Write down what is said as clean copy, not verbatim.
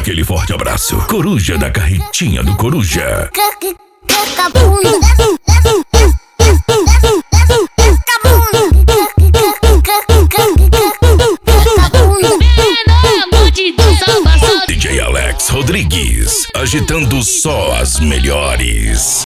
aquele forte abraço. Coruja da carretinha do Coruja. DJ Alex Rodrigues, agitando só as melhores.